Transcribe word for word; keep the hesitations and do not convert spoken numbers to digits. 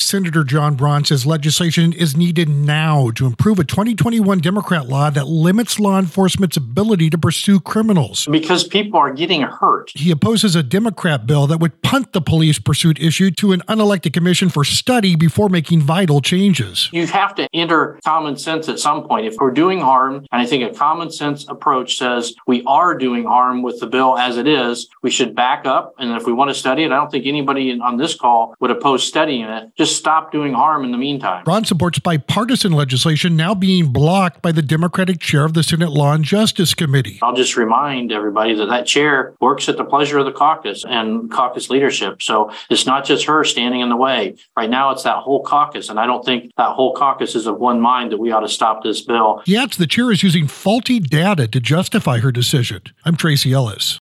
Senator John Braun says legislation is needed now to improve a twenty twenty-one Democrat law that limits law enforcement's ability to pursue criminals. Because people are getting hurt. He opposes a Democrat bill that would punt the police pursuit issue to an unelected commission for study before making vital changes. You have to enter common sense at some point. If we're doing harm, and I think a common sense approach says we are doing harm with the bill as it is, we should back up. And if we want to study it, I don't think anybody on this call would oppose studying it. Just stop doing harm in the meantime. Braun supports bipartisan legislation now being blocked by the Democratic chair of the Senate Law and Justice Committee. I'll just remind everybody that that chair works at the pleasure of the caucus and caucus leadership. So it's not just her standing in the way. Right now, it's that whole caucus. And I don't think that whole caucus is of one mind that we ought to stop this bill. He adds the chair is using faulty data to justify her decision. I'm Tracy Ellis.